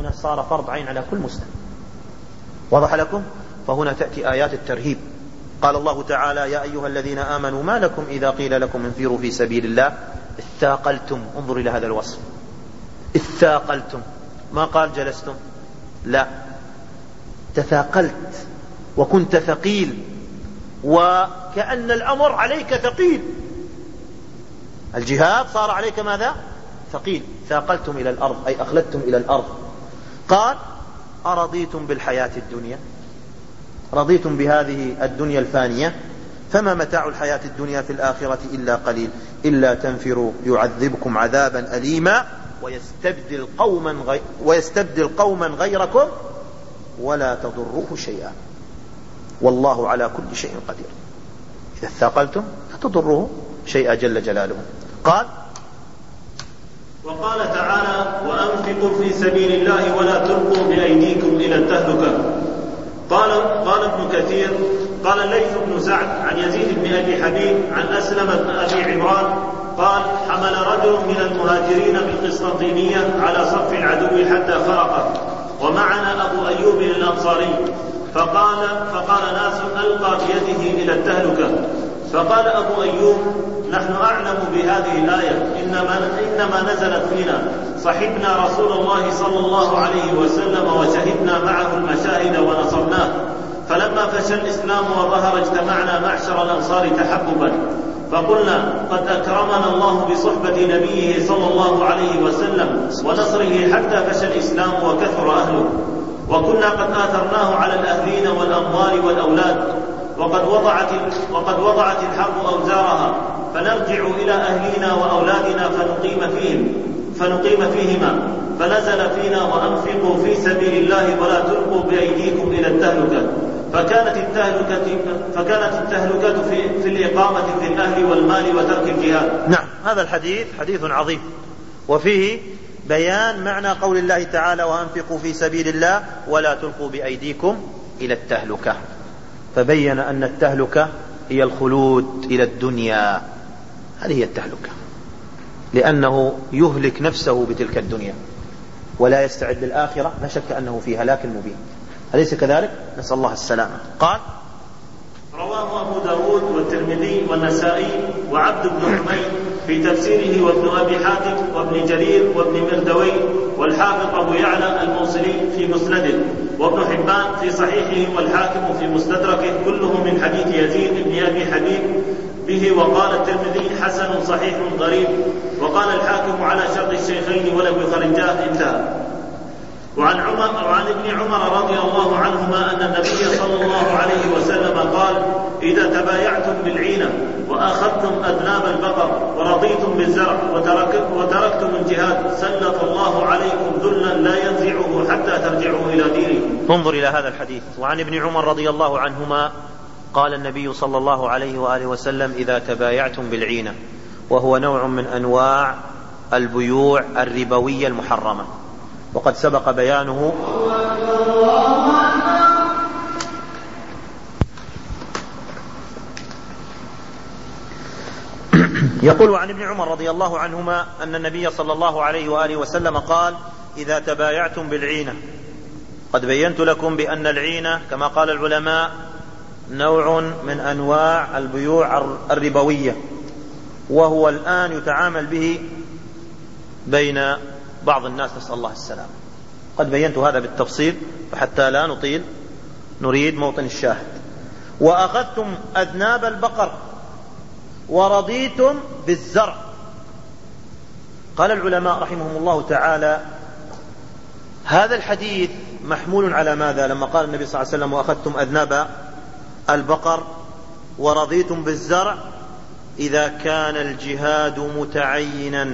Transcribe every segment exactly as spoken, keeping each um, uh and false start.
هنا صار فرض عين على كل مسلم. وضح لكم؟ فهنا تأتي آيات الترهيب. قال الله تعالى: يا أيها الذين آمنوا ما لكم إذا قيل لكم انفروا في سبيل الله اثاقلتم. انظر إلى هذا الوصف، اثاقلتم، ما قال جلستم، لا، تثاقلت وكنت ثقيل، وكأن الأمر عليك ثقيل، الجهاد صار عليك ماذا؟ ثقيل. ثاقلتم إلى الأرض أي أخلدتم إلى الأرض. قال: أرضيتم بالحياة الدنيا، رضيتم بهذه الدنيا الفانية، فما متاع الحياة الدنيا في الآخرة إلا قليل، إلا تنفروا يعذبكم عذابا أليما ويستبدل قوما غي... ويستبدل قوما غيركم ولا تضروه شيئا والله على كل شيء قدير. إذا اثاقلتم لا تضروه شيئا جل جلاله. قال: وقال تعالى: وأنفقوا في سبيل الله ولا تلقوا بأيديكم إلى التهلكة. قال قال ابن كثير: قال الليث بن سعد عن يزيد بن أبي حبيب عن أسلم بن أبي عمران قال: حمل رجل من المهاجرين بالقسطنطينية على صف العدو حتى خرقه، ومعنا أبو أيوب الأنصاري، فقال فقال ناس: ألقى بيده إلى التهلكة. فقال أبو أيوب: نحن أعلم بهذه الآية، إنما, إنما نزلت فينا، صحبنا رسول الله صلى الله عليه وسلم وشهدنا معه المشاهد ونصرناه، فلما فشى الإسلام وظهر اجتمعنا معشر الأنصار تحببا، فقلنا: قد أكرمنا الله بصحبة نبيه صلى الله عليه وسلم ونصره حتى فشى الإسلام وكثر أهله، وكنا قد آثرناه على الأهلين والأموال والأولاد، وقد وضعت, وقد وضعت الحرب أوزارها، فنرجع إلى أهلنا وأولادنا فنقيم فيهم فنقيم فيهما، فنزل فينا: وأنفقوا في سبيل الله ولا تلقوا بأيديكم إلى التهلكة. فكانت التهلكة, فكانت التهلكة في, في الإقامة في الأهل والمال وترك الجهاد. نعم، هذا الحديث حديث عظيم، وفيه بيان معنى قول الله تعالى: وأنفقوا في سبيل الله ولا تلقوا بأيديكم إلى التهلكة. فبين أن التهلكة هي الخلود إلى الدنيا، هذه هي التهلكة، لأنه يهلك نفسه بتلك الدنيا ولا يستعد للآخرة، لا شك أنه في هلاك مبين، أليس كذلك؟ نسأل الله السلامة. قال: رواه أبو داود والترمذي والنسائي وعبد بن حميد في تفسيره، وابن أبي حاتم وابن جرير وابن مردوي والحافظ أبو يعلى الموصلي في مسنده، وابن حبان في صحيحه والحاكم في مستدركه، كله من حديث يزيد بن أبي حبيب به. وقال الترمذي: حسن صحيح غريب. وقال الحاكم: على شرط الشيخين ولم يخرجاه. انتهى. وعن, عمر وعن ابن عمر رضي الله عنهما أن النبي صلى الله عليه وسلم قال: إذا تبايعتم بالعينة وأخذتم أذناب البقر ورضيتم بالزرع وترك وتركتم الجهاد سلط الله عليكم ذلا لا ينزعه حتى ترجعوا إلى دينكم. انظر إلى هذا الحديث. وعن ابن عمر رضي الله عنهما قال النبي صلى الله عليه وآله وسلم: إذا تبايعتم بالعينة، وهو نوع من أنواع البيوع الربوية المحرمة، وقد سبق بيانه. يقول عن ابن عمر رضي الله عنهما أن النبي صلى الله عليه وآله وسلم قال: إذا تبايعتم بالعينة. قد بينت لكم بأن العينة كما قال العلماء نوع من أنواع البيوع الربوية، وهو الآن يتعامل به بين بعض الناس، نسأل الله السلام. قد بينت هذا بالتفصيل، فحتى لا نطيل نريد موطن الشاهد. وأخذتم أذناب البقر ورضيتم بالزرع. قال العلماء رحمهم الله تعالى: هذا الحديث محمول على ماذا؟ لما قال النبي صلى الله عليه وسلم: وأخذتم أذناب البقر ورضيتم بالزرع، إذا كان الجهاد متعينا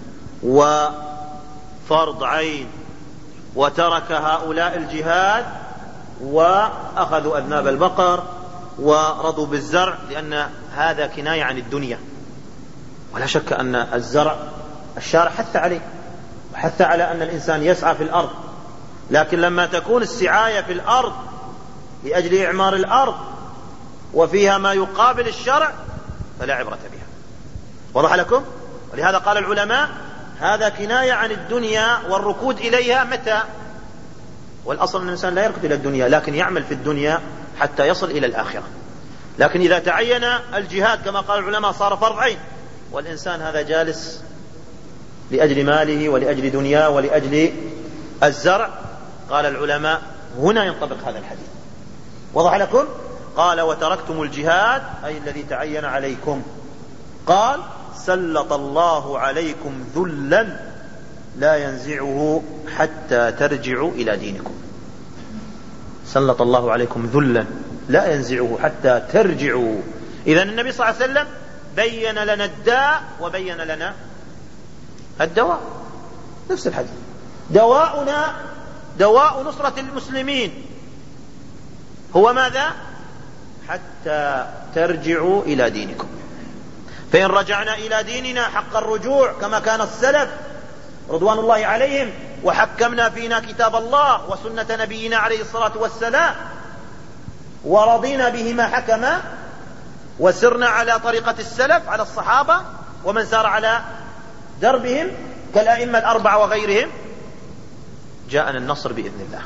وفرض عين وترك هؤلاء الجهاد وأخذوا أذناب البقر ورضوا بالزرع، لأن هذا كناية عن الدنيا، ولا شك أن الزرع الشارع حث عليه وحث على أن الإنسان يسعى في الأرض، لكن لما تكون السعاية في الأرض لأجل إعمار الأرض وفيها ما يقابل الشرع فلا عبرة بها. وضح لكم؟ ولهذا قال العلماء: هذا كناية عن الدنيا والركود إليها متى؟ والأصل أن الإنسان لا يركض إلى الدنيا، لكن يعمل في الدنيا حتى يصل إلى الآخرة. لكن إذا تعين الجهاد كما قال العلماء صار فرض عين، والإنسان هذا جالس لأجل ماله ولأجل دنياه ولأجل الزرع، قال العلماء هنا ينطبق هذا الحديث. وضح لكم؟ قال وتركتم الجهاد أي الذي تعين عليكم. قال سلط الله عليكم ذلا لا ينزعه حتى ترجعوا إلى دينكم. سلط الله عليكم ذلا لا ينزعه حتى ترجعوا. إذن النبي صلى الله عليه وسلم بين لنا الداء وبين لنا الدواء. نفس الحديث، دواؤنا دواء نصرة المسلمين هو ماذا؟ حتى ترجعوا إلى دينكم. فإن رجعنا إلى ديننا حق الرجوع كما كان السلف رضوان الله عليهم، وحكمنا فينا كتاب الله وسنة نبينا عليه الصلاة والسلام، ورضينا بهما حكما، وسرنا على طريقة السلف على الصحابة ومن سار على دربهم كالأئمة الأربعة وغيرهم، جاءنا النصر بإذن الله.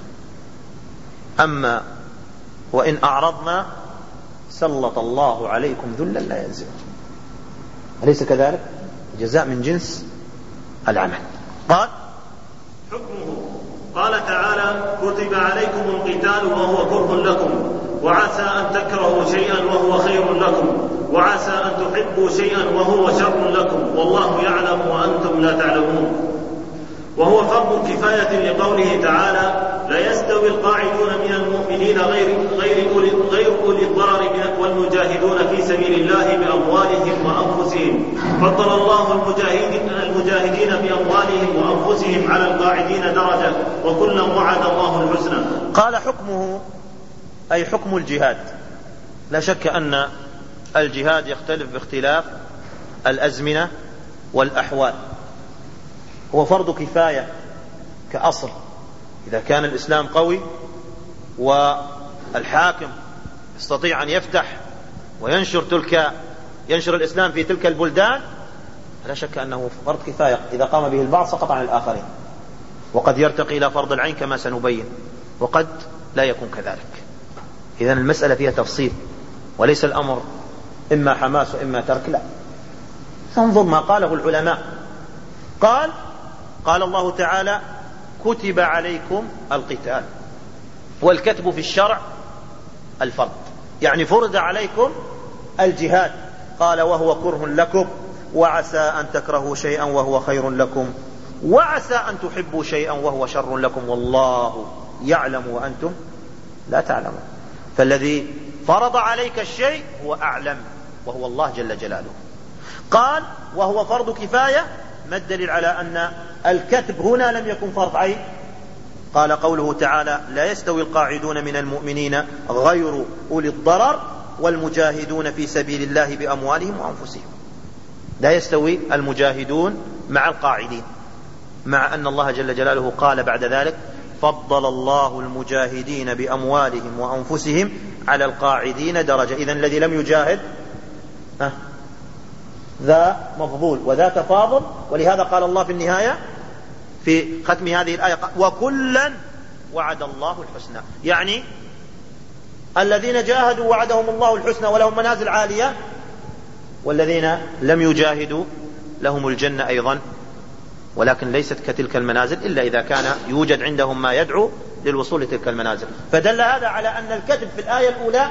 أما وإن أعرضنا سلط الله عليكم ذلا لا ينزعه. أليس كذلك؟ جزاء من جنس العمل. قال حكمه، قال تعالى كتب عليكم القتال وهو كره لكم وعسى أن تكرهوا شيئا وهو خير لكم وعسى أن تحبوا شيئا وهو شر لكم والله يعلم وأنتم لا تعلمون. وهو فرض كفاية لقوله تعالى لا يستوي القاعدون من المؤمنين غير غير أولي, غير أولي الضرر والمجاهدون في سبيل الله بأموالهم وأنفسهم. فضل الله المجاهدين, المجاهدين بأموالهم وأنفسهم على القاعدين درجة وكلا وعد الله الحسنى. قال حكمه أي حكم الجهاد. لا شك أن الجهاد يختلف باختلاف الأزمنة والأحوال. هو فرض كفاية كأصل، إذا كان الإسلام قوي والحاكم يستطيع أن يفتح وينشر تلك ينشر الإسلام في تلك البلدان، لا شك أنه فرض كفاية. إذا قام به البعض سقط عن الآخرين، وقد يرتقي إلى فرض العين كما سنبين، وقد لا يكون كذلك. إذن المسألة فيها تفصيل، وليس الأمر إما حماس وإما ترك، لا. فانظر ما قاله العلماء. قال قال الله تعالى كتب عليكم القتال، والكتب في الشرع الفرض، يعني فرض عليكم الجهاد. قال وهو كره لكم وعسى أن تكرهوا شيئا وهو خير لكم وعسى أن تحبوا شيئا وهو شر لكم والله يعلم وأنتم لا تعلمون. فالذي فرض عليك الشيء هو أعلم وهو الله جل جلاله. قال وهو فرض كفاية. ما الدليل على أن الكتب هنا لم يكن فرض عين؟ قال قوله تعالى لا يستوي القاعدون من المؤمنين غير أولي الضرر والمجاهدون في سبيل الله بأموالهم وأنفسهم. لا يستوي المجاهدون مع القاعدين، مع أن الله جل جلاله قال بعد ذلك فضل الله المجاهدين بأموالهم وأنفسهم على القاعدين درجة. إذن الذي لم يجاهد ها ذا مفضول وذاك فاضل. ولهذا قال الله في النهاية في ختم هذه الآية وكلا وعد الله الحسنى، يعني الذين جاهدوا وعدهم الله الحسنى ولهم منازل عالية، والذين لم يجاهدوا لهم الجنة أيضا، ولكن ليست كتلك المنازل إلا إذا كان يوجد عندهم ما يدعو للوصول لتلك المنازل. فدل هذا على أن الكتب في الآية الأولى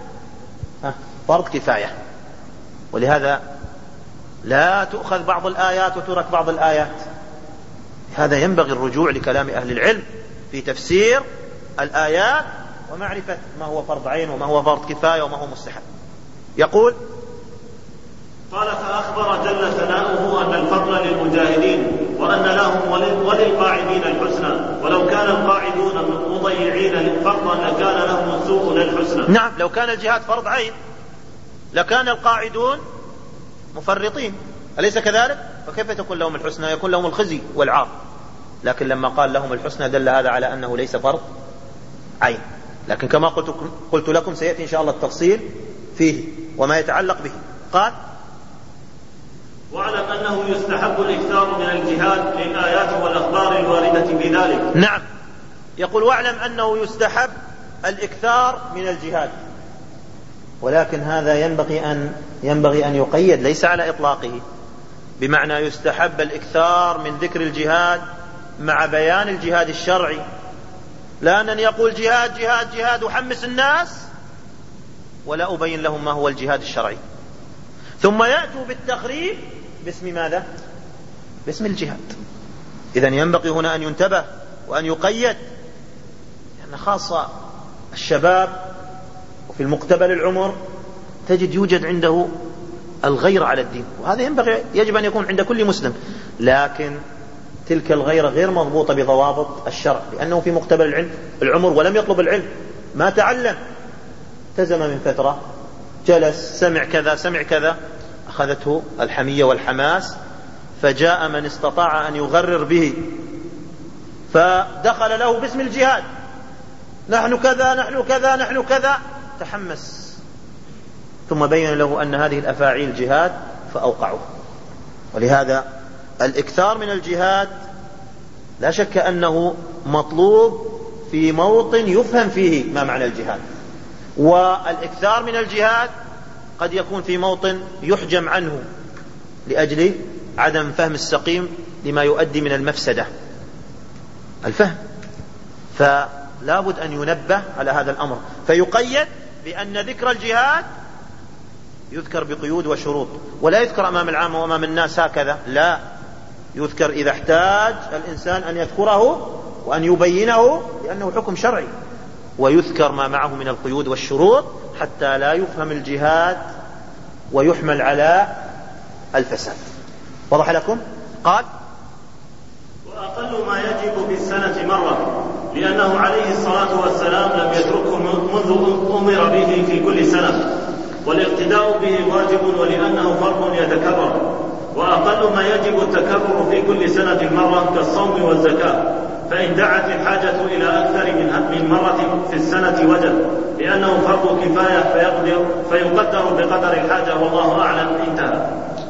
فرض كفاية. ولهذا لا تؤخذ بعض الآيات وترك بعض الآيات. هذا ينبغي الرجوع لكلام أهل العلم في تفسير الآيات ومعرفة ما هو فرض عين وما هو فرض كفاية وما هو مستحب. يقول قال فأخبر جل ثناؤه أن الفضل للمجاهدين وأن لهم وللقاعدين الحسنى، ولو كان القاعدون مضيعين فرضا لكان لهم السوء للحسنى. نعم، لو كان الجهاد فرض عين لكان القاعدون مفرطين، أليس كذلك؟ فكيف تكون لهم الحسنى؟ يكون لهم الخزي والعار. لكن لما قال لهم الحسنى دل هذا على أنه ليس فرض عين. لكن كما قلت, قلت لكم سيأتي إن شاء الله التفصيل فيه وما يتعلق به. قال واعلم أنه يستحب الإكثار من الجهاد للآيات والأخبار الواردة بذلك. نعم، يقول واعلم أنه يستحب الإكثار من الجهاد، ولكن هذا ينبغي أن ينبغي أن يقيد، ليس على إطلاقه، بمعنى يستحب الإكثار من ذكر الجهاد مع بيان الجهاد الشرعي، لأنني يقول جهاد جهاد جهاد وحمس الناس ولا أبين لهم ما هو الجهاد الشرعي، ثم يأتوا بالتخريب باسم ماذا؟ باسم الجهاد. إذن ينبغي هنا أن ينتبه وأن يقيد، لأن خاصة الشباب وفي المقتبل العمر تجد يوجد عنده الغيرة على الدين، وهذا ينبغي يجب أن يكون عند كل مسلم، لكن تلك الغيرة غير مضبوطة بضوابط الشرع، لأنه في مقتبل العلم العمر ولم يطلب العلم، ما تعلم، التزم من فترة، جلس، سمع كذا سمع كذا، أخذته الحمية والحماس، فجاء من استطاع أن يغرر به فدخل له باسم الجهاد، نحن كذا نحن كذا نحن كذا، تحمس، ثم بين له أن هذه الأفاعيل جهاد فأوقعه. ولهذا الإكثار من الجهاد لا شك أنه مطلوب في موطن يفهم فيه ما معنى الجهاد، والإكثار من الجهاد قد يكون في موطن يحجم عنه لأجل عدم فهم السقيم لما يؤدي من المفسدة الفهم، فلا بد أن ينبه على هذا الأمر، فيقيد بأن ذكر الجهاد يذكر بقيود وشروط، ولا يذكر أمام العام وأمام الناس هكذا، لا، يذكر إذا احتاج الإنسان أن يذكره وأن يبينه لأنه حكم شرعي، ويذكر ما معه من القيود والشروط حتى لا يفهم الجهاد ويحمل على الفساد. وضح لكم؟ قال وأقل ما يجب بالسنة مرة، لأنه عليه الصلاة والسلام لم يتركه منذ أمر به في كل سنة، والاقتداء به واجب ولأنه فرض يتكرر. وأقل ما يجب التكرر في كل سنة مرة كالصوم والزكاة، فإن دعت الحاجة إلى أكثر من مرة في السنة وجب، لأنه فرض كفاية فيقدر فيقدر بقدر الحاجة، والله أعلم. انتهى.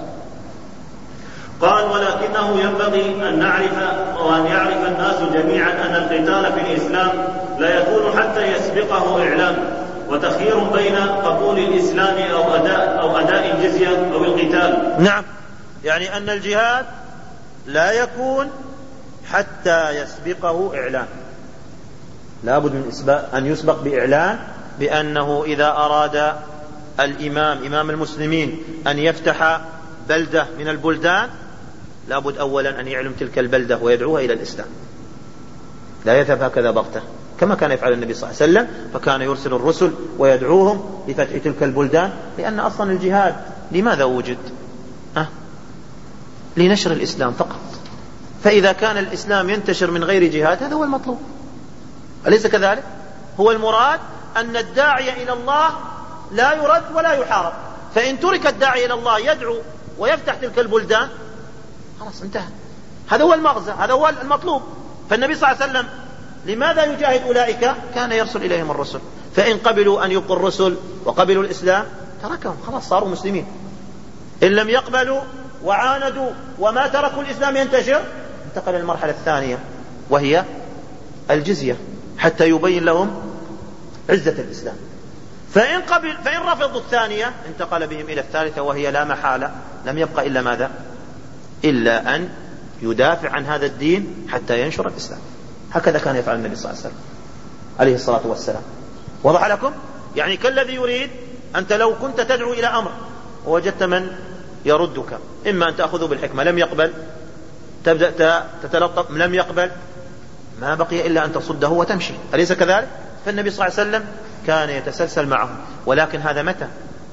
قال ولكنه ينبغي أن نعرف وأن يعرف الناس جميعا أن القتال في الإسلام لا يكون حتى يسبقه إعلام وتخيير بين قبول الإسلام أو أداء, أو أداء الجزية أو القتال. نعم، يعني أن الجهاد لا يكون حتى يسبقه إعلان، لا بد من إسباق أن يسبق بإعلان بأنه إذا أراد الإمام إمام المسلمين أن يفتح بلدة من البلدان لا بد أولا أن يعلم تلك البلدة ويدعوها إلى الإسلام، لا يذهب هكذا بغتة كما كان يفعل النبي صلى الله عليه وسلم، فكان يرسل الرسل ويدعوهم لفتح تلك البلدان، لأن أصلا الجهاد لماذا وجد؟ أه؟ لنشر الإسلام فقط، فإذا كان الإسلام ينتشر من غير جهاد هذا هو المطلوب، أليس كذلك؟ هو المراد أن الداعي إلى الله لا يرد ولا يحارب، فإن ترك الداعي إلى الله يدعو ويفتح تلك البلدان خلاص انتهى، هذا هو المغزى، هذا هو المطلوب. فالنبي صلى الله عليه وسلم لماذا يجاهد أولئك؟ كان يرسل إليهم الرسل، فإن قبلوا أن يبقوا الرسل وقبلوا الإسلام تركهم، خلاص صاروا مسلمين. إن لم يقبلوا وعاندوا وما تركوا الإسلام ينتشر، انتقل المرحلة الثانية وهي الجزية حتى يبين لهم عزة الإسلام، فإن, قبل فإن رفضوا الثانية انتقل بهم إلى الثالثة وهي لا محالة لم يبقى إلا ماذا؟ إلا أن يدافع عن هذا الدين حتى ينشر الإسلام. هكذا كان يفعل النبي صلى الله عليه وسلم عليه الصلاة والسلام. وضح لكم؟ يعني كالذي يريد، أنت لو كنت تدعو إلى أمر ووجدت من يردك، إما أن تأخذه بالحكمة لم يقبل، تبدأ تتلطف لم يقبل، ما بقي إلا أن تصده وتمشي، أليس كذلك؟ فالنبي صلى الله عليه وسلم كان يتسلسل معهم، ولكن هذا متى؟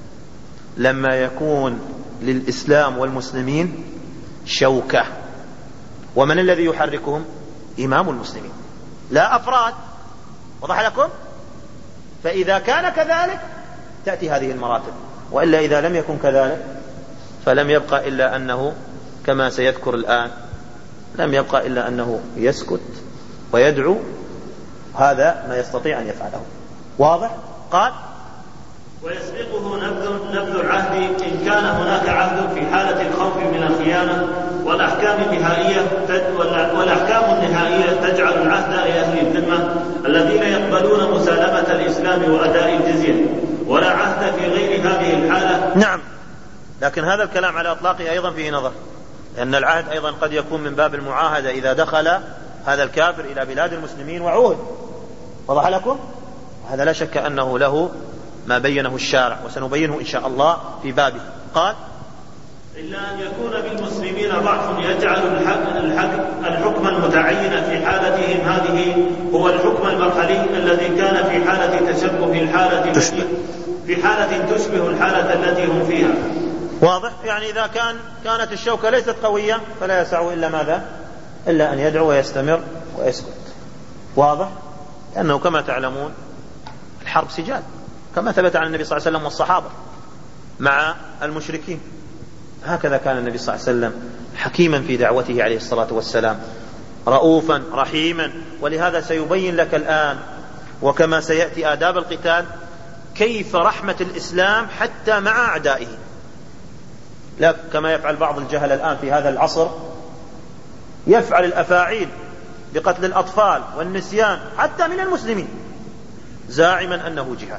لما يكون للإسلام والمسلمين شوكة، ومن الذي يحركهم؟ إمام المسلمين لا أفراد. وضح لكم؟ فإذا كان كذلك تأتي هذه المراتب، وإلا إذا لم يكن كذلك فلم يبقى إلا أنه كما سيذكر الآن لم يبقى إلا أنه يسكت ويدعو، هذا ما يستطيع أن يفعله. واضح؟ قال ويسبقه نبذ, نبذ العهد إن كان هناك عهد في حالة الخوف من الخيانة، والأحكام النهائية والأحكام النهائية تجعل العهد لأهل الذمة الذين يقبلون مسالمة الإسلام وأداء الجزية، ولا عهد في غير هذه الحالة. نعم، لكن هذا الكلام على إطلاقه أيضا فيه نظر، لأن العهد أيضا قد يكون من باب المعاهدة إذا دخل هذا الكافر إلى بلاد المسلمين وعوهد. وضح لكم؟ هذا لا شك أنه له ما بينه الشارع، وسنبينه إن شاء الله في بابه. قال: إلا أن يكون بالمسلمين ضعف يجعل الحكم المتعين في حالتهم هذه هو الحكم المرحلي الذي كان في حالة تشبه الحالة التي في حالة تشبه الحالة التي هم فيها. واضح؟ يعني إذا كان كانت الشوكة ليست قوية فلا يسع إلا ماذا؟ إلا أن يدعو ويستمر ويسكت. واضح؟ لأنه كما تعلمون الحرب سجال، كما ثبت عن النبي صلى الله عليه وسلم والصحابة مع المشركين. هكذا كان النبي صلى الله عليه وسلم حكيما في دعوته عليه الصلاة والسلام، رؤوفا رحيما. ولهذا سيبين لك الآن وكما سيأتي آداب القتال كيف رحمة الإسلام حتى مع أعدائه، لا كما يفعل بعض الجهل الآن في هذا العصر، يفعل الأفاعيل بقتل الأطفال والنسيان حتى من المسلمين زاعما أنه جهاد.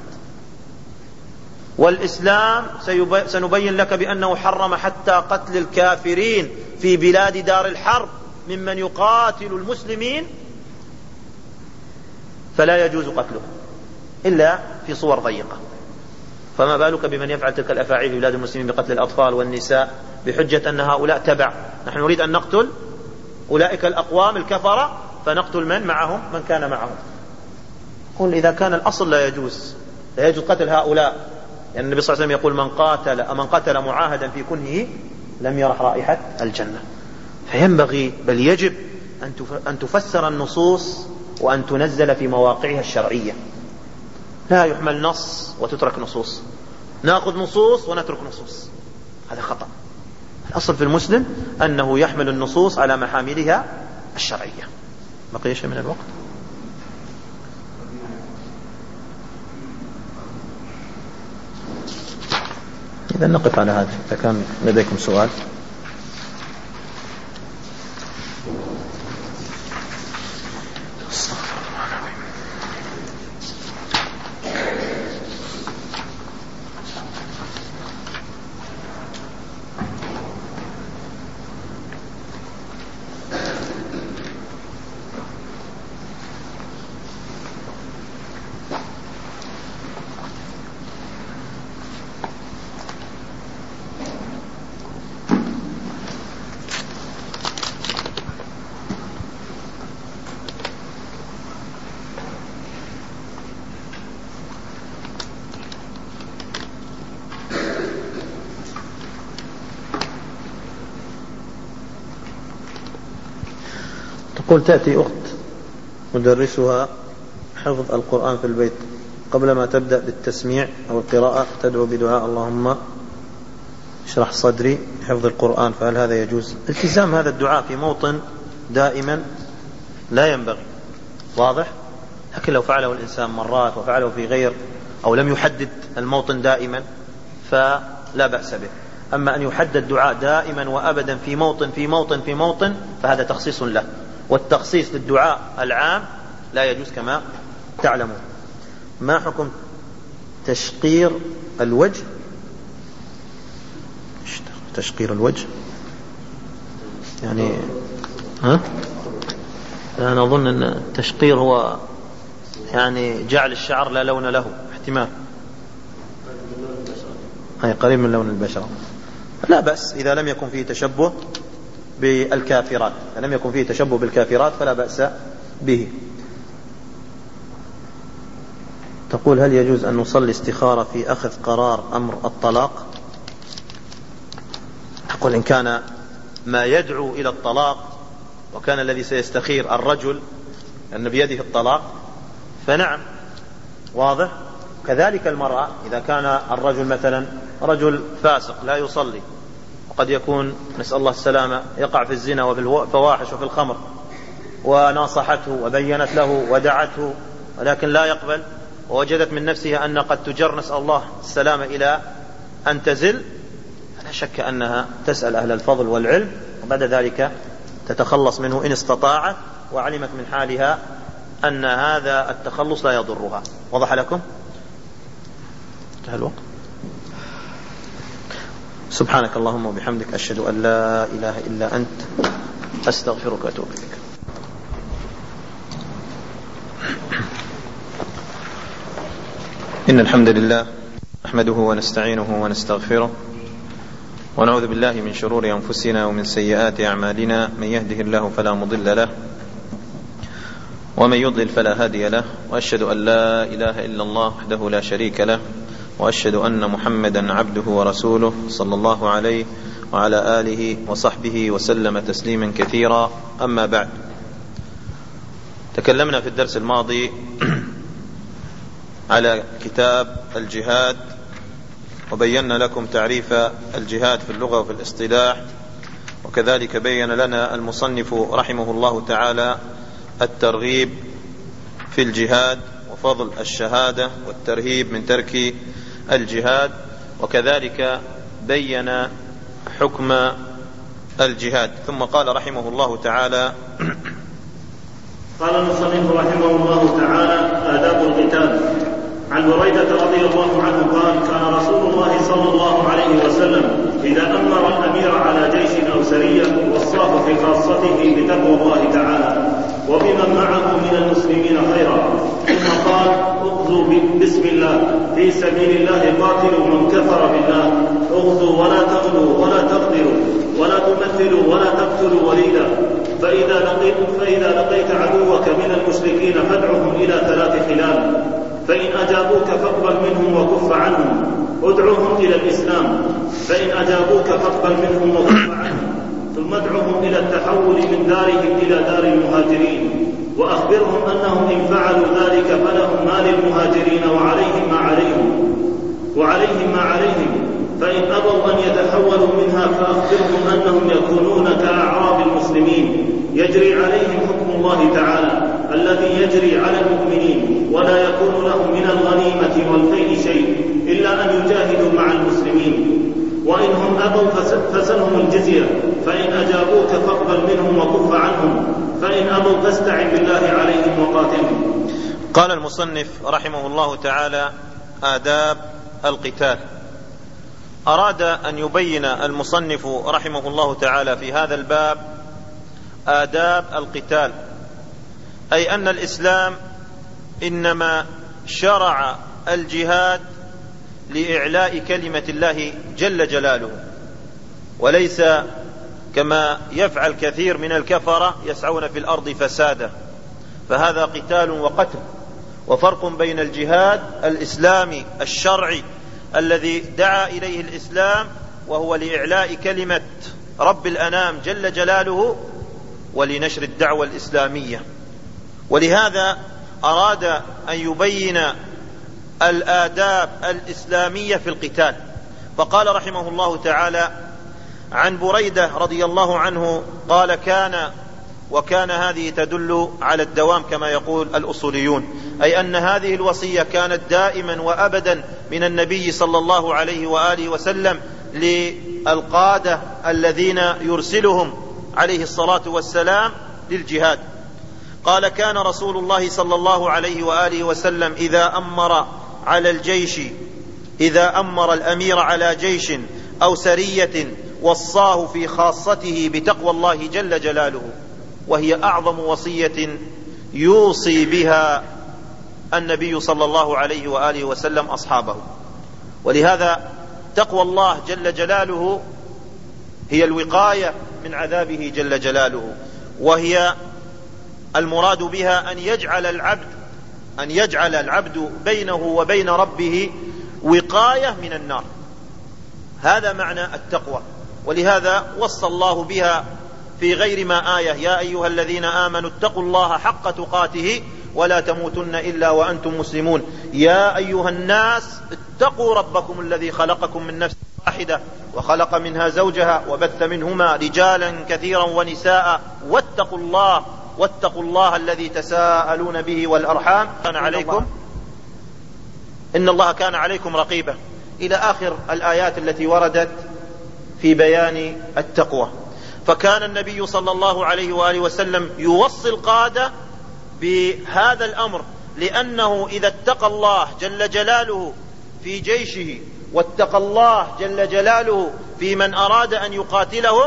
والإسلام سنبين لك بأنه حرم حتى قتل الكافرين في بلاد دار الحرب ممن يقاتل المسلمين، فلا يجوز قتله إلا في صور ضيقة. فما بالك بمن يفعل تلك الأفاعيل في بلاد المسلمين بقتل الأطفال والنساء بحجة أن هؤلاء تبع، نحن نريد أن نقتل أولئك الأقوام الكفرة فنقتل من معهم من كان معهم. قل إذا كان الأصل لا يجوز لا يجوز قتل هؤلاء، يعني النبي صلى الله عليه وسلم يقول من قاتل من قتل معاهدا في كنهه لم يرح رائحة الجنة. فينبغي بل يجب أن تفسر النصوص وأن تنزل في مواقعها الشرعية، لا يحمل نص وتترك نصوص، نأخذ نصوص ونترك نصوص، هذا خطأ. الأصل في المسلم أنه يحمل النصوص على محاملها الشرعية. بقي شيء من الوقت؟ إذا نقف على هذا. إذا كان لديكم سؤال. تقول تأتي أخت مدرسها حفظ القرآن في البيت، قبل ما تبدأ بالتسميع أو القراءة تدعو بدعاء اللهم اشرح صدري حفظ القرآن، فهل هذا يجوز؟ التزام هذا الدعاء في موطن دائما لا ينبغي، واضح؟ لكن لو فعله الإنسان مرات وفعله في غير أو لم يحدد الموطن دائما فلا بأس به. أما أن يحدد دعاء دائما وأبدا في موطن في موطن في موطن فهذا تخصيص له، والتخصيص للدعاء العام لا يجوز كما تعلمون. ما حكم تشقير الوجه؟ تشقير الوجه يعني ها؟ أنا أظن أن التشقير هو يعني جعل الشعر لا لون له، احتمال هي قريب من لون البشرة. لا بأس إذا لم يكن فيه تشبه بالكافرات، إذا لم يكن فيه تشبه بالكافرات فلا بأس به. تقول هل يجوز أن نصلي استخارة في أخذ قرار أمر الطلاق؟ تقول إن كان ما يدعو إلى الطلاق وكان الذي سيستخير الرجل أن بيده الطلاق فنعم، واضح. كذلك المرأة إذا كان الرجل مثلا رجل فاسق لا يصلي، وقد يكون نسأل الله السلامة يقع في الزنا وفي الفواحش وفي الخمر، وناصحته وبينت له ودعته ولكن لا يقبل، ووجدت من نفسها أن قد تجر نسأل الله السلامة إلى أن تزل لا شك أنها تسأل أهل الفضل والعلم، وبعد ذلك تتخلص منه إن استطاعت وعلمت من حالها أن هذا التخلص لا يضرها. وضح لكم؟ انتهى الوقت. سبحانك اللهم وبحمدك أشهد أن لا إله إلا أنت أستغفرك وأتوب إليك. إن الحمد لله نحمده ونستعينه ونستغفره ونعوذ بالله من شرور أنفسنا ومن سيئات أعمالنا، من يهده الله فلا مضل له ومن يضلل فلا هادي له، وأشهد أن لا إله إلا الله وحده لا شريك له، وأشهد أن محمدا عبده ورسوله صلى الله عليه وعلى آله وصحبه وسلم تسليما كثيرا. أما بعد، تكلمنا في الدرس الماضي على كتاب الجهاد، وبينا لكم تعريف الجهاد في اللغة وفي الاصطلاح، وكذلك بين لنا المصنف رحمه الله تعالى الترغيب في الجهاد وفضل الشهادة والترهيب من ترك الجهاد، وكذلك بين حكم الجهاد. ثم قال رحمه الله تعالى: قال المصنف رحمه الله تعالى: آداب القتال. عن بريدة رضي الله عنه قال: كان رسول الله صلى الله عليه وسلم إذا أمر الأمير على جيش أو سرية وصاه في خاصته بتقوى الله تعالى وبمن معه من المسلمين خيرا، ثم قال: اغزوا بسم الله، في سبيل الله قاتلوا من كفر بالله، اغزوا ولا تغلوا ولا تغدروا ولا تمثلوا ولا تقتلوا وليدا، فإذا لقيت, فإذا لقيت عدوك من المشركين فادعهم إلى ثلاث خلال، فإن أجابوك فاقبل منهم وكف عنهم، ادعوهم إلى الإسلام، فإن أجابوك فاقبل منهم وكف عنهم، ثم ادعوهم إلى التحول من دارهم إلى دار المهاجرين، وأخبرهم أنهم إن فعلوا ذلك فلهم ما للمهاجرين وعليهم ما عليهم وعليهم ما عليهم، فإن أبوا أن يتحولوا منها فأخبرهم أنهم يكونون كأعراب المسلمين يجري عليهم حكم الله تعالى الذي يجري على المؤمنين، ولا يكون لهم من الغنيمة والفيء شيء إلا أن يجاهدوا مع المسلمين، وإنهم أبوا فسلهم الجزية، فإن أجابوك فاقبل منهم وكف عنهم، فإن أبوا فاستعن بالله عليهم وقاتلهم. قال المصنف رحمه الله تعالى: آداب القتال. أراد أن يبين المصنف رحمه الله تعالى في هذا الباب آداب القتال، أي أن الإسلام إنما شرع الجهاد لإعلاء كلمة الله جل جلاله، وليس كما يفعل كثير من الكفرة يسعون في الأرض فسادا، فهذا قتال وقتل. وفرق بين الجهاد الإسلامي الشرعي الذي دعا إليه الإسلام وهو لإعلاء كلمة رب الأنام جل جلاله ولنشر الدعوة الإسلامية. ولهذا أراد أن يبين الآداب الإسلامية في القتال، فقال رحمه الله تعالى: عن بريدة رضي الله عنه قال: كان وكان هذه تدل على الدوام كما يقول الأصوليون، أي أن هذه الوصية كانت دائما وأبدا من النبي صلى الله عليه وآله وسلم للقادة الذين يرسلهم عليه الصلاة والسلام للجهاد. قال: كان رسول الله صلى الله عليه وآله وسلم إذا أمر على الجيش إذا أمر الأمير على جيش أو سرية وصاه في خاصته بتقوى الله جل جلاله، وهي أعظم وصية يوصي بها النبي صلى الله عليه وآله وسلم أصحابه. ولهذا تقوى الله جل جلاله هي الوقاية من عذابه جل جلاله، وهي المراد بها أن يجعل العبد أن يجعل العبد بينه وبين ربه وقاية من النار. هذا معنى التقوى، ولهذا وصى الله بها في غير ما آية: يا أيها الذين آمنوا اتقوا الله حق تقاته ولا تموتن إلا وأنتم مسلمون، يا أيها الناس اتقوا ربكم الذي خلقكم من نفس واحدة وخلق منها زوجها وبث منهما رجالا كثيرا ونساء واتقوا الله واتقوا الله الذي تساءلون به والأرحام كان عليكم إن الله كان عليكم رقيبا. إلى آخر الآيات التي وردت في بيان التقوى. فكان النبي صلى الله عليه وآله وسلم يوصي القادة بهذا الأمر، لأنه إذا اتقى الله جل جلاله في جيشه واتقى الله جل جلاله في من أراد أن يقاتلهم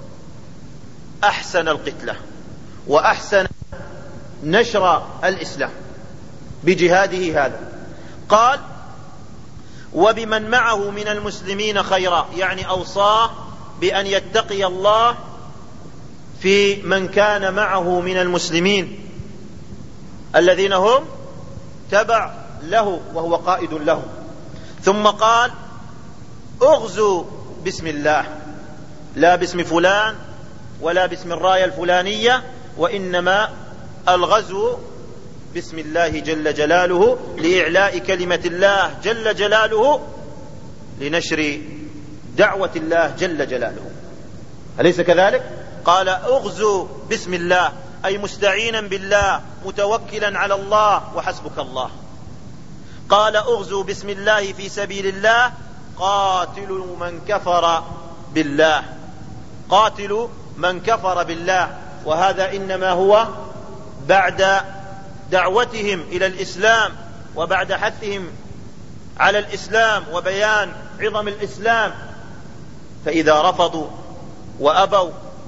أحسن القتلة وأحسن نشر الإسلام بجهاده هذا. قال وبمن معه من المسلمين خيرا، يعني أوصاه بأن يتقي الله في من كان معه من المسلمين الذين هم تبع له وهو قائد لهم. ثم قال اغزوا بسم الله، لا باسم فلان ولا باسم الراية الفلانية، وإنما الغزو باسم الله جل جلاله لإعلاء كلمة الله جل جلاله، لنشر دعوة الله جل جلاله. أليس كذلك؟ قال اغزوا بسم الله، أي مستعينا بالله متوكلا على الله وحسبك الله. قال اغزوا بسم الله في سبيل الله قاتلوا من كفر بالله، قاتلوا من كفر بالله. وهذا إنما هو بعد دعوتهم إلى الإسلام وبعد حثهم على الإسلام وبيان عظم الإسلام. فإذا رفضوا وأبوا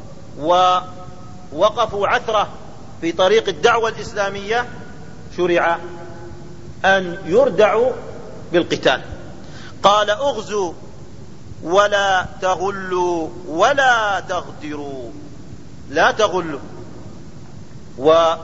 ووقفوا عثرة في طريق الدعوة الإسلامية شرع أن يردعوا بالقتال. قال اغزوا ولا تغلوا ولا تغدروا، لا تغلوا، ولا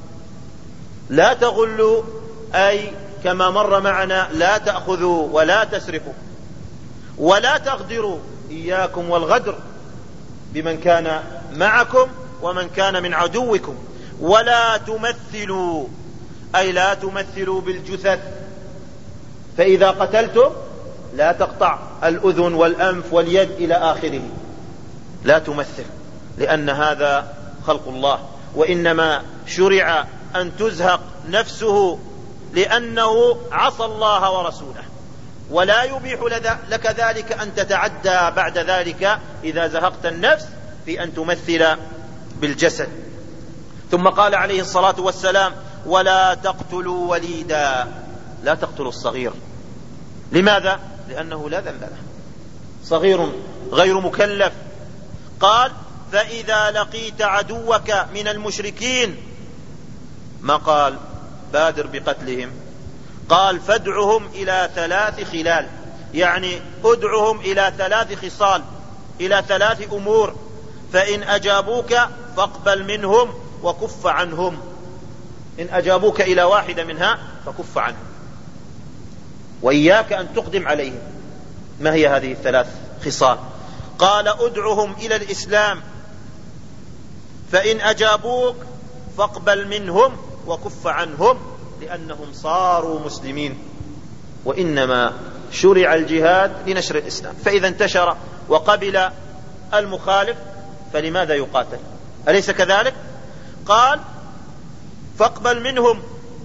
تغلوا أي كما مر معنا لا تأخذوا ولا تسرقوا، ولا تغدروا، إياكم والغدر بمن كان معكم ومن كان من عدوكم. ولا تمثلوا أي لا تمثلوا بالجثث، فإذا قتلتم لا تقطع الأذن والأنف واليد إلى آخره، لا تمثل، لأن هذا خلق الله، وإنما شرع أن تزهق نفسه لأنه عصى الله ورسوله، ولا يبيح لك ذلك أن تتعدى بعد ذلك إذا زهقت النفس في أن تمثل بالجسد. ثم قال عليه الصلاة والسلام ولا تقتلوا وليدا، لا تقتلوا الصغير. لماذا؟ لأنه لا ذنب له، صغير غير مكلف. قال فإذا لقيت عدوك من المشركين، ما قال بادر بقتلهم، قال فادعهم إلى ثلاث خلال، يعني ادعهم إلى ثلاث خصال، إلى ثلاث أمور. فإن أجابوك فاقبل منهم وكف عنهم، إن أجابوك إلى واحدة منها فكف عنهم، وإياك أن تقدم عليهم. ما هي هذه الثلاث خصال؟ قال ادعهم إلى الإسلام، فإن أجابوك فاقبل منهم وكف عنهم، لأنهم صاروا مسلمين، وإنما شرع الجهاد لنشر الإسلام. فإذا انتشر وقبل المخالف فلماذا يقاتل؟ أليس كذلك؟ قال فاقبل منهم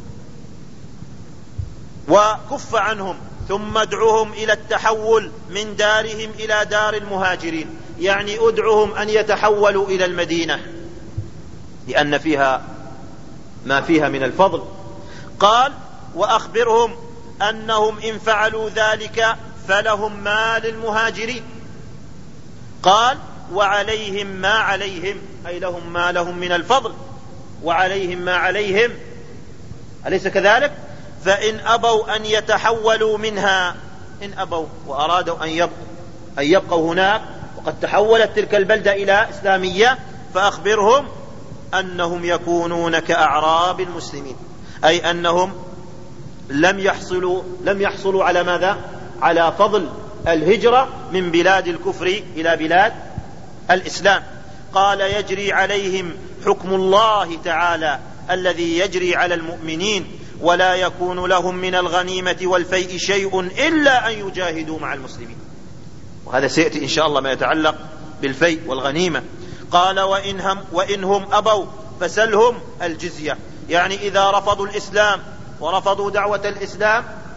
وكف عنهم، ثم ادعوهم إلى التحول من دارهم إلى دار المهاجرين، يعني ادعوهم أن يتحولوا إلى المدينة لأن فيها ما فيها من الفضل. قال وأخبرهم أنهم إن فعلوا ذلك فلهم ما للمهاجرين. قال وعليهم ما عليهم، أي لهم ما لهم من الفضل وعليهم ما عليهم، أليس كذلك؟ فإن أبوا أن يتحولوا منها، إن أبوا وأرادوا أن يبقوا أن يبقوا هناك وقد تحولت تلك البلدة إلى إسلامية، فأخبرهم أنهم يكونون كأعراب المسلمين، أي أنهم لم يحصلوا لم يحصلوا على ماذا؟ على فضل الهجرة من بلاد الكفر إلى بلاد الإسلام. قال يجري عليهم حكم الله تعالى الذي يجري على المؤمنين، ولا يكون لهم من الغنيمة والفيء شيء إلا أن يجاهدوا مع المسلمين. وهذا سيأتي إن شاء الله ما يتعلق بالفيء والغنيمة. قال وإنهم, وإنهم أبوا فسلهم الجزية، يعني إذا رفضوا الإسلام ورفضوا دعوة الإسلام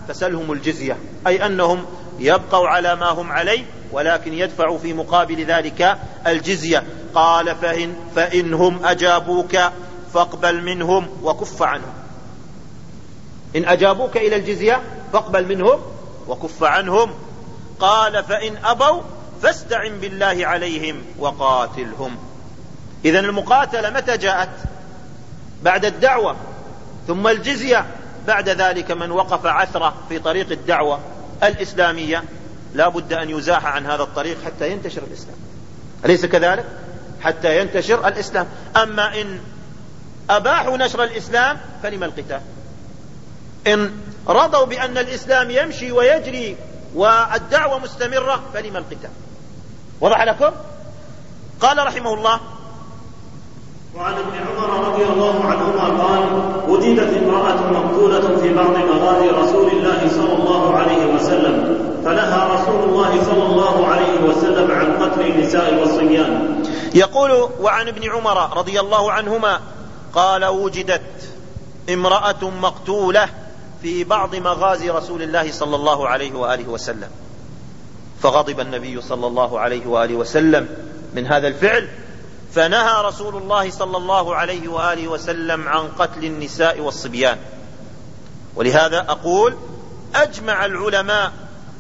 فسلهم الجزية، أي أنهم يبقوا على ما هم عليه ولكن يدفعوا في مقابل ذلك الجزية. قال فإن فإنهم أجابوك فاقبل منهم وكف عنهم. إن أجابوك إلى الجزية فاقبل منهم وكف عنهم. قال فإن أبوا فاستعن بالله عليهم وقاتلهم. إذن المقاتلة متى جاءت؟ بعد الدعوة، ثم الجزية بعد ذلك. من وقف عثرة في طريق الدعوة الإسلامية لا بد أن يزاح عن هذا الطريق حتى ينتشر الإسلام، أليس كذلك؟ حتى ينتشر الإسلام. أما إن أباحوا نشر الإسلام فلما القتال؟ إن رضوا بأن الإسلام يمشي ويجري والدعوة مستمرة فلما القتال؟ وضح لكم؟ قال رحمه الله: وعن ابن عمر رضي الله عنهما قال: وجدت امرأة مقتولة في بعض مغازي رسول الله صلى الله عليه وسلم، فنهى رسول الله صلى الله عليه وسلم عن قتل النساء والصبيان. يقول: وعن ابن عمر رضي الله عنهما قال: وجدت امرأة مقتولة في بعض مغازي رسول الله صلى الله عليه وآله وسلم، فغضب النبي صلى الله عليه وآله وسلم من هذا الفعل، فنهى رسول الله صلى الله عليه وآله وسلم عن قتل النساء والصبيان. ولهذا أقول: أجمع العلماء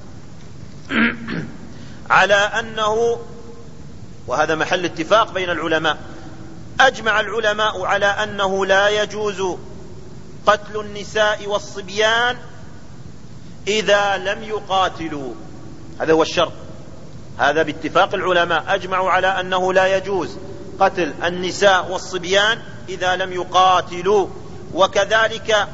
على أنه، وهذا محل اتفاق بين العلماء، أجمع العلماء على أنه لا يجوز قتل النساء والصبيان إذا لم يقاتلوا. هذا هو الشرط، هذا باتفاق العلماء، أجمعوا على أنه لا يجوز قتل النساء والصبيان إذا لم يقاتلوا. وكذلك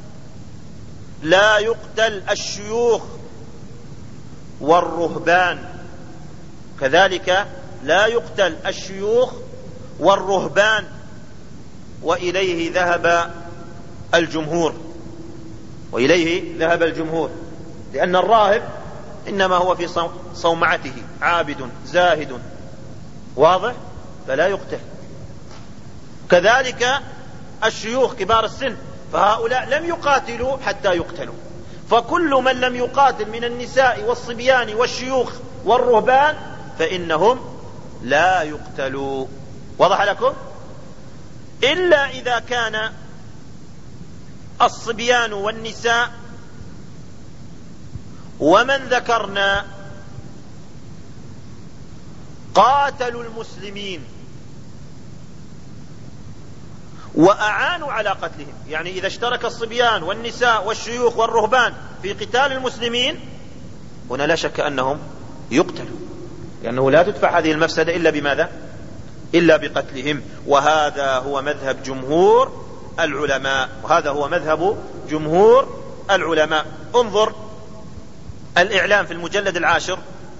لا يقتل الشيوخ والرهبان، كذلك لا يقتل الشيوخ والرهبان. وإليه ذهب الجمهور، وإليه ذهب الجمهور، لأن الراهب إنما هو في صومعته عابد زاهد، واضح، فلا يقتل. كذلك الشيوخ كبار السن، فهؤلاء لم يقاتلوا حتى يقتلوا. فكل من لم يقاتل من النساء والصبيان والشيوخ والرهبان فإنهم لا يقتلوا. وضح لكم؟ إلا إذا كان الصبيان والنساء ومن ذكرنا قاتلوا المسلمين وأعانوا على قتلهم، يعني إذا اشترك الصبيان والنساء والشيوخ والرهبان في قتال المسلمين هنا لا شك أنهم يقتلوا، لأنه لا تدفع هذه المفسدة إلا بماذا؟ إلا بقتلهم. وهذا هو مذهب جمهور العلماء، وهذا هو مذهب جمهور العلماء. انظر الإعلام في المجلد العاشر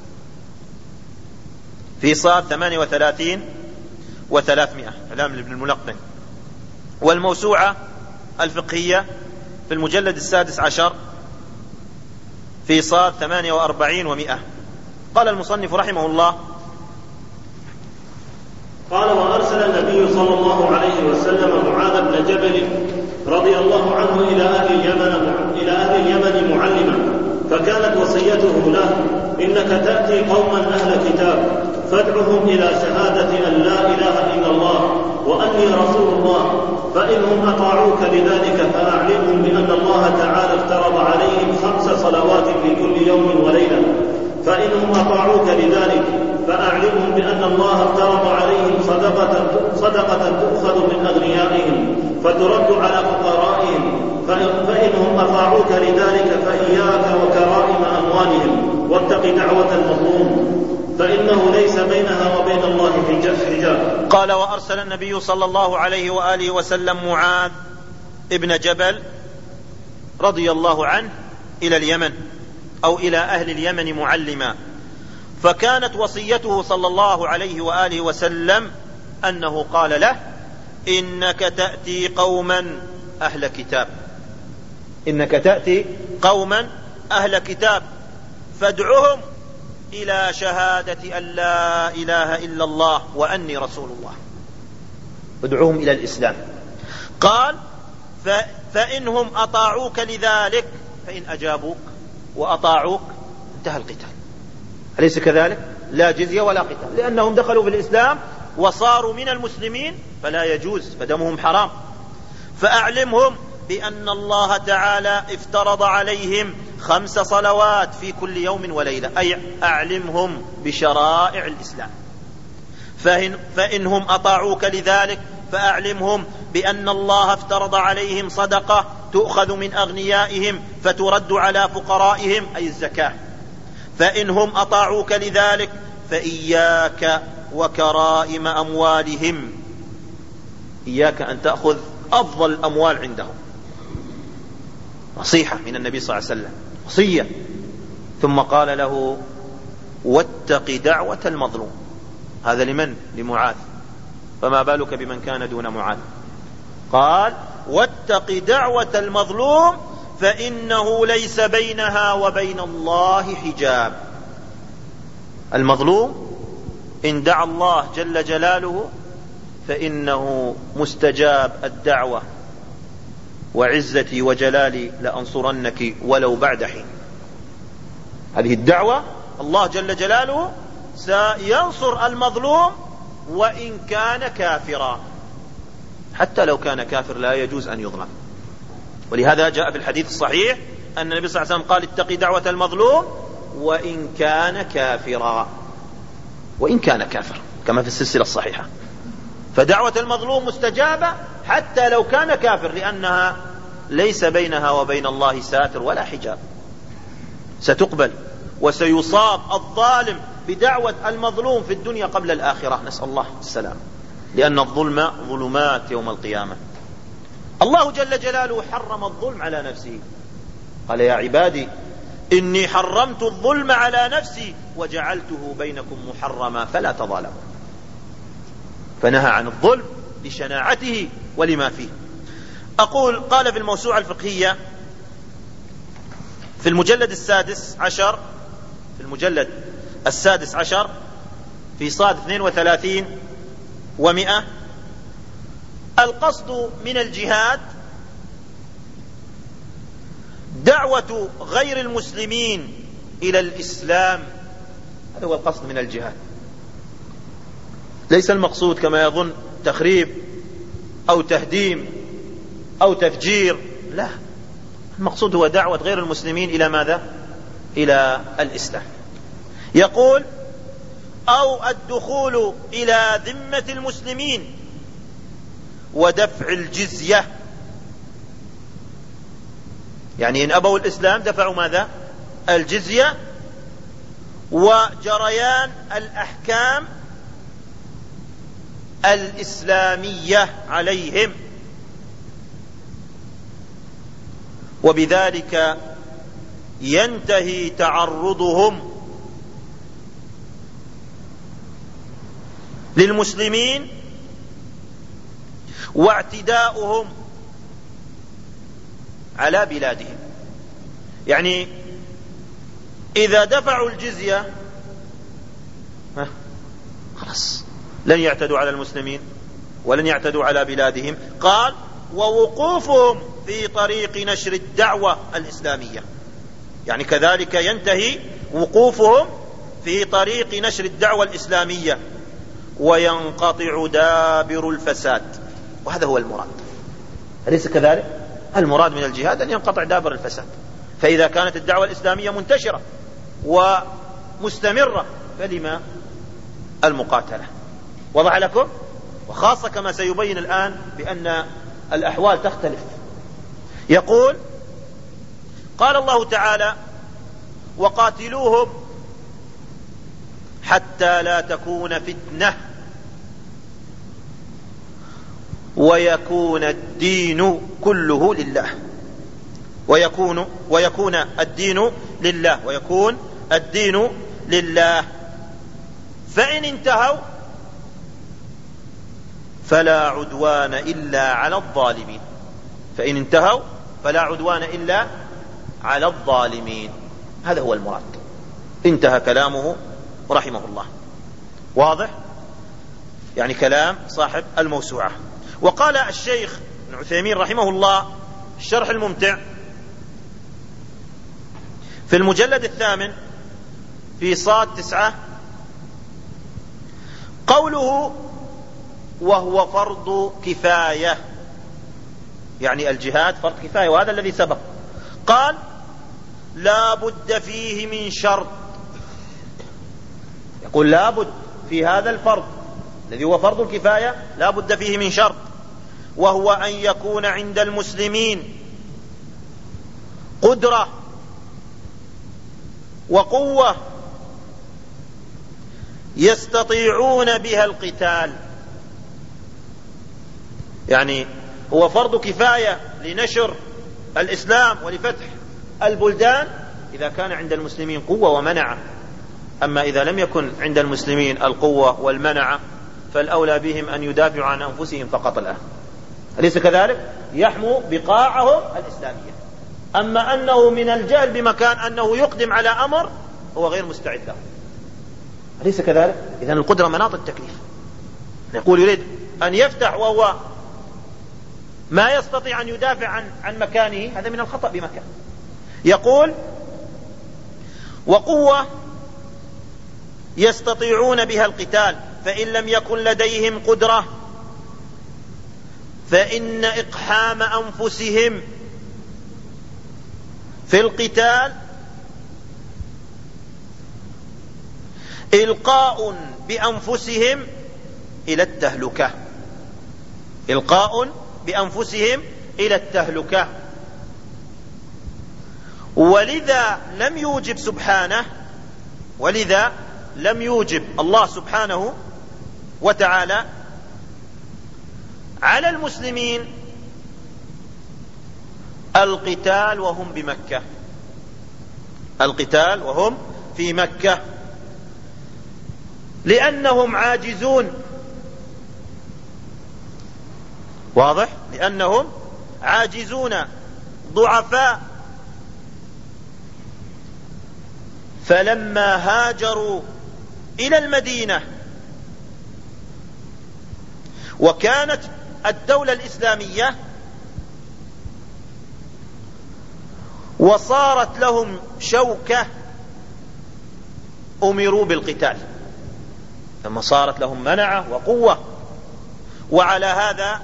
في صاد ثمانية وثلاثين وثلاثمائة، إعلام ابن الملقن، والموسوعة الفقهية في المجلد السادس عشر في صاد ثمانية وأربعين ومئة. قال المصنف رحمه الله: قال: وأرسل النبي صلى الله عليه وسلم معاذ بن جبل رضي الله عنه إلى أهل اليمن إلى أهل اليمن معلما، فكانت وصيته له: إنك تأتي قوما أهل كتاب فادعهم إلى شهادة أن لا إله إلا الله وأني رسول الله، فإنهم أطاعوك لذلك فأعلمهم بأن الله تعالى افترض عليهم خمس صلوات في كل يوم وليلة، فإنهم أطاعوك لذلك فأعلمهم بأن الله افترض عليهم صدقة, صدقة تؤخذ من أغنيائهم فترد على فقرائهم، فإنهم أطاعوك لذلك فإياك وكرائم أموالهم واتق دعوة المظلوم، فإنه ليس بينها وبين الله حجاب. قال: وأرسل النبي صلى الله عليه وآله وسلم معاذ ابن جبل رضي الله عنه إلى اليمن أو إلى أهل اليمن معلما، فكانت وصيته صلى الله عليه وآله وسلم أنه قال له: إنك تأتي قوما أهل كتاب، إنك تأتي قوما أهل كتاب فادعهم إلى شهادة أن لا إله إلا الله وأني رسول الله، ادعوهم إلى الإسلام. قال: فإنهم أطاعوك لذلك فإن أجابوك وأطاعوك انتهى القتال. أليس كذلك؟ لا جزية ولا قتال، لأنهم دخلوا في الإسلام وصاروا من المسلمين فلا يجوز، فدمهم حرام. فأعلمهم بأن الله تعالى افترض عليهم خمس صلوات في كل يوم وليلة، أي أعلمهم بشرائع الإسلام. فإن فإنهم أطاعوك لذلك فأعلمهم بأن الله افترض عليهم صدقة تؤخذ من أغنيائهم فترد على فقرائهم، أي الزكاة. فإنهم أطاعوك لذلك فإياك وكرائم أموالهم، إياك أن تأخذ أفضل الأموال عندهم. نصيحة من النبي صلى الله عليه وسلم، وصية. ثم قال له واتق دعوة المظلوم. هذا لمن؟ لمعاذ، فما بالك بمن كان دون معاذ؟ قال واتق دعوة المظلوم فإنه ليس بينها وبين الله حجاب. المظلوم إن دعا الله جل جلاله فإنه مستجاب الدعوة، وعزتي وجلالي لأنصرنك ولو بعد حين. هذه الدعوة الله جل جلاله سينصر المظلوم وإن كان كافرا، حتى لو كان كافر لا يجوز أن يظلم. ولهذا جاء في الحديث الصحيح أن النبي صلى الله عليه وسلم قال اتقي دعوة المظلوم وإن كان كافرا، وإن كان كافر، كما في السلسلة الصحيحة. فدعوة المظلوم مستجابة حتى لو كان كافر، لأنها ليس بينها وبين الله ساتر ولا حجاب، ستقبل. وسيصاب الظالم بدعوة المظلوم في الدنيا قبل الآخرة، نسأل الله السلام، لأن الظلم ظلمات يوم القيامة. الله جل جلاله حرم الظلم على نفسه، قال يا عبادي إني حرمت الظلم على نفسي وجعلته بينكم محرما فلا تظالموا. فنهى عن الظلم لشناعته ولما فيه. أقول قال في الموسوعة الفقهية في المجلد السادس عشر في المجلد السادس عشر في صاد اثنين وثلاثين ومئة: القصد من الجهاد دعوة غير المسلمين إلى الإسلام. هذا هو القصد من الجهاد، ليس المقصود كما يظن تخريب أو تهديم أو تفجير، لا، المقصود هو دعوة غير المسلمين إلى ماذا؟ إلى الإسلام. يقول أو الدخول إلى ذمة المسلمين ودفع الجزية، يعني إن أبوا الإسلام دفعوا ماذا؟ الجزية، وجريان الأحكام الإسلامية عليهم، وبذلك ينتهي تعرضهم للمسلمين واعتداؤهم على بلادهم. يعني إذا دفعوا الجزية خلاص لن يعتدوا على المسلمين ولن يعتدوا على بلادهم. قال ووقوفهم في طريق نشر الدعوة الإسلامية، يعني كذلك ينتهي وقوفهم في طريق نشر الدعوة الإسلامية وينقطع دابر الفساد. وهذا هو المراد، أليس كذلك؟ المراد من الجهاد أن ينقطع دابر الفساد. فإذا كانت الدعوة الإسلامية منتشرة ومستمرة فلما المقاتلة؟ وضع لكم، وخاصة كما سيبين الآن بأن الأحوال تختلف. يقول قال الله تعالى وقاتلوهم حتى لا تكون فتنة ويكون الدين كله لله، ويكون ويكون الدين لله ويكون الدين لله فإن انتهوا فلا عدوان إلا على الظالمين. فإن انتهوا فلا عدوان إلا على الظالمين. هذا هو المراد. انتهى كلامه رحمه الله. واضح؟ يعني كلام صاحب الموسوعة. وقال الشيخ ابن عثيمين رحمه الله الشرح الممتع: في المجلد الثامن في صاد تسعة قوله وهو فرض كفاية، يعني الجهاد فرض كفاية، وهذا الذي سبق. قال لا بد فيه من شرط، يقول لا بد في هذا الفرض الذي هو فرض الكفاية لا بد فيه من شرط، وهو أن يكون عند المسلمين قدرة وقوة يستطيعون بها القتال. يعني هو فرض كفاية لنشر الإسلام ولفتح البلدان إذا كان عند المسلمين قوة ومنعة، أما إذا لم يكن عند المسلمين القوة والمنعة فالأولى بهم أن يدافعوا عن أنفسهم فقط الآن، أليس كذلك؟ يحموا بقاعهم الإسلامية. أما أنه من الجهل بمكان أنه يقدم على أمر هو غير مستعد له، أليس كذلك؟ إذن القدرة مناط التكليف. يقول يريد أن يفتح وهو ما يستطيع أن يدافع عن, عن مكانه، هذا من الخطأ بمكان. يقول وقوة يستطيعون بها القتال، فإن لم يكن لديهم قدرة فإن إقحام أنفسهم في القتال إلقاء بأنفسهم إلى التهلكة، إلقاء بأنفسهم إلى التهلكة. ولذا لم يوجب سبحانه ولذا لم يوجب الله سبحانه وتعالى على المسلمين القتال وهم بمكة، القتال وهم في مكة، لأنهم عاجزون. واضح؟ لأنهم عاجزون ضعفاء. فلما هاجروا إلى المدينة وكانت الدولة الإسلامية وصارت لهم شوكة أمروا بالقتال، لما صارت لهم منعة وقوة. وعلى هذا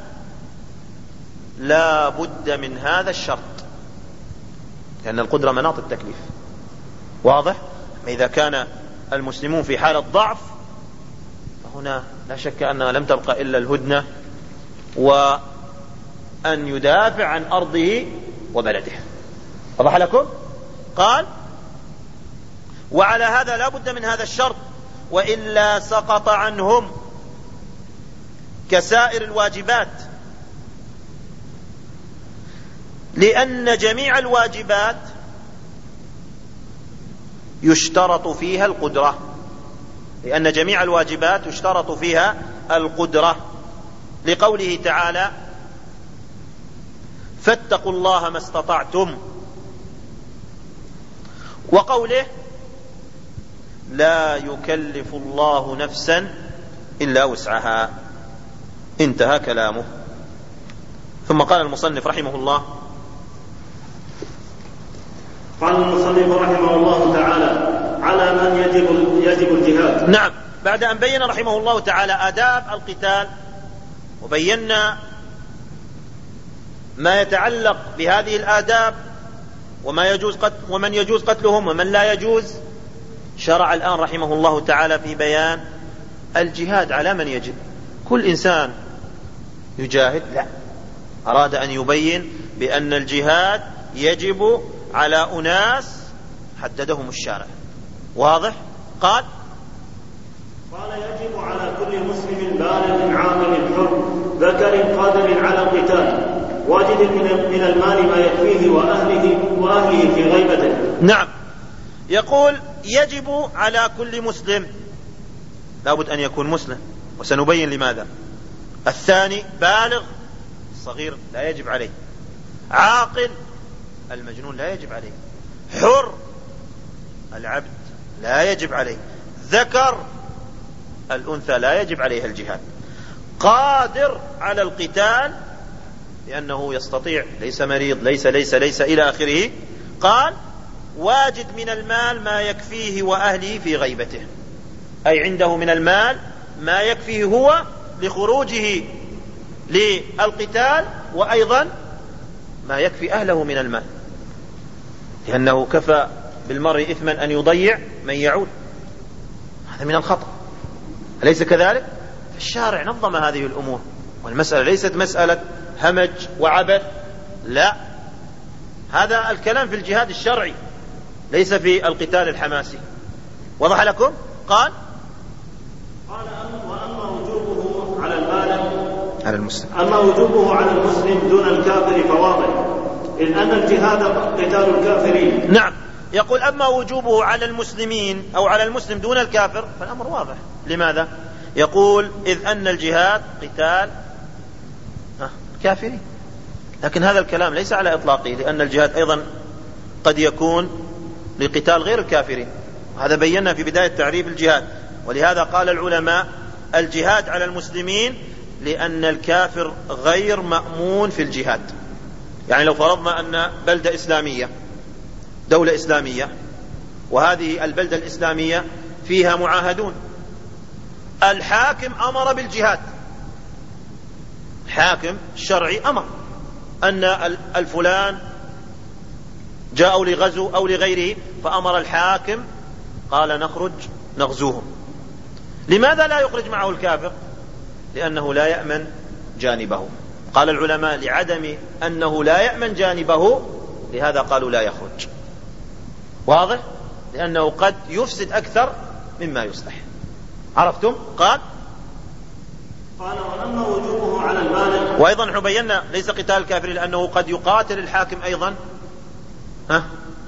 لا بد من هذا الشرط، لأن القدرة مناط التكليف. واضح؟ إذا كان المسلمون في حالة ضعف فهنا لا شك أنها لم تبقى إلا الهدنة وأن يدافع عن أرضه وبلده. وضح لكم؟ قال وعلى هذا لا بد من هذا الشرط، وإلا سقط عنهم كسائر الواجبات، لأن جميع الواجبات يشترط فيها القدرة، لأن جميع الواجبات يشترط فيها القدرة، لقوله تعالى فاتقوا الله ما استطعتم، وقوله لا يكلف الله نفسا إلا وسعها، انتهى كلامه. ثم قال المصنف رحمه الله قال المصنف رحمه الله تعالى على من يجب يجب الجهاد. نعم، بعد أن بين رحمه الله تعالى آداب القتال وبينا ما يتعلق بهذه الآداب وما يجوز قتل ومن يجوز قتلهم ومن لا يجوز، شرع الآن رحمه الله تعالى في بيان الجهاد على من يجب. كل إنسان يجاهد؟ لا، أراد أن يبين بأن الجهاد يجب على أناس حددهم الشارع. واضح؟ قال قال يجب على كل مسلم بالغ عاقل حر ذكر قادر على القتال واجد من المال ما يكفيه وأهله, وأهله في غيبته. نعم، يقول يجب على كل مسلم، لابد أن يكون مسلم، وسنبين لماذا. الثاني بالغ، الصغير لا يجب عليه، عاقل، المجنون لا يجب عليه، حر، العبد لا يجب عليه، ذكر، الأنثى لا يجب عليها الجهاد، قادر على القتال لأنه يستطيع، ليس مريض، ليس ليس ليس إلى آخره. قال واجد من المال ما يكفيه وأهله في غيبته، أي عنده من المال ما يكفيه هو لخروجه للقتال، وأيضا ما يكفي أهله من المال، لأنه كفى بالمرء إثما أن يضيع من يعول. هذا من الخطأ، أليس كذلك؟ الشارع نظم هذه الأمور، والمسألة ليست مسألة همج وعبث، لا، هذا الكلام في الجهاد الشرعي ليس في القتال الحماسي. وضح لكم؟ قال قال وأما وجوبه على البالغ على المسلم أما وجوبه على المسلم دون الكافر فواضح، إذ أن الجهاد قتال الكافرين. نعم، يقول أما وجوبه على المسلمين أو على المسلم دون الكافر فالأمر واضح. لماذا؟ يقول إذ أن الجهاد قتال كافرين، لكن هذا الكلام ليس على إطلاقه، لأن الجهاد أيضا قد يكون لقتال غير الكافرين، هذا بينا في بداية تعريف الجهاد. ولهذا قال العلماء الجهاد على المسلمين لأن الكافر غير مأمون في الجهاد. يعني لو فرضنا أن بلدة إسلامية، دولة إسلامية، وهذه البلدة الإسلامية فيها معاهدون، الحاكم أمر بالجهاد، حاكم الشرعي أمر أن الفلان جاءوا لغزو أو لغيره، فأمر الحاكم قال نخرج نغزوهم. لماذا لا يخرج معه الكافر؟ لأنه لا يأمن جانبه. قال العلماء لعدم أنه لا يأمن جانبه لهذا قالوا لا يخرج. واضح؟ لأنه قد يفسد أكثر مما يصلح. عرفتم؟ قال قال وأما وجوبه على البالغ، وأيضا نحن بينا ليس قتال الكافر لأنه قد يقاتل الحاكم أيضا ها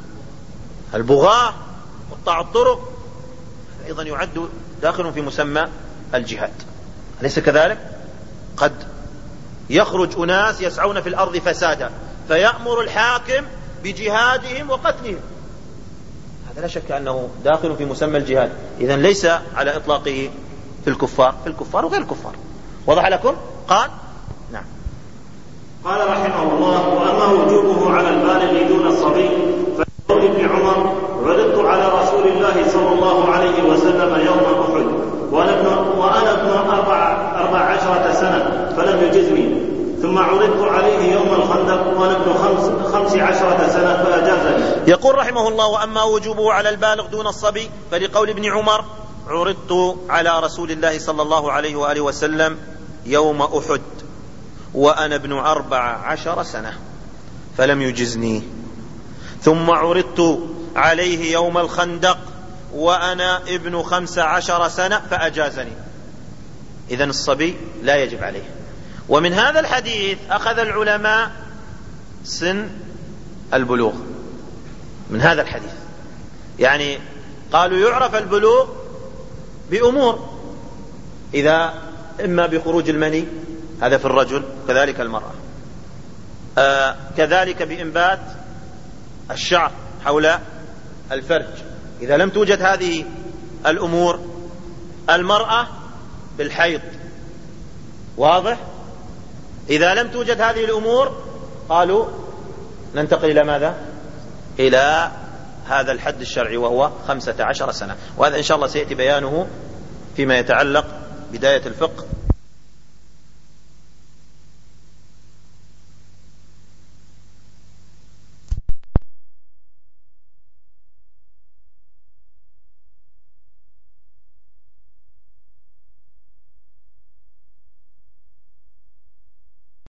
البغاة قطاع الطرق، أيضا يعد داخل في مسمى الجهاد، أليس كذلك؟ قد يخرج أناس يسعون في الأرض فسادا فيأمر الحاكم بجهادهم وقتلهم، هذا لا شك أنه داخل في مسمى الجهاد. إذن ليس على إطلاقه في الكفار، في الكفار وغير الكفار. وضح لكم؟ قال نعم. قال رحمه الله وأما وجوبه على البالغ دون الصبي فقول ابن عمر عرضت على رسول الله صلى الله عليه وسلم يوم أحد وأنا ابن, وأنا ابن أربع, أربع عشرة سنة فلم يجزني، ثم عرضت عليه يوم الخندق وأنا ابن خمس, خمس عشرة سنة فأجازني. يقول رحمه الله وأما وجوبه على البالغ دون الصبي فلقول ابن عمر عرضت على رسول الله صلى الله عليه وآله وسلم يوم أحد وأنا ابن أربع عشر سنة فلم يجزني، ثم عرضت عليه يوم الخندق وأنا ابن خمس عشر سنة فأجازني. إذن الصبي لا يجب عليه. ومن هذا الحديث أخذ العلماء سن البلوغ من هذا الحديث، يعني قالوا يعرف البلوغ بأمور، إذا إما بخروج المني هذا في الرجل كذلك المرأة، آه كذلك بإنبات الشعر حول الفرج، إذا لم توجد هذه الأمور المرأة بالحيض. واضح؟ إذا لم توجد هذه الأمور قالوا ننتقل إلى ماذا؟ إلى هذا الحد الشرعي وهو خمسة عشر سنة، وهذا إن شاء الله سيأتي بيانه فيما يتعلق بداية الفقه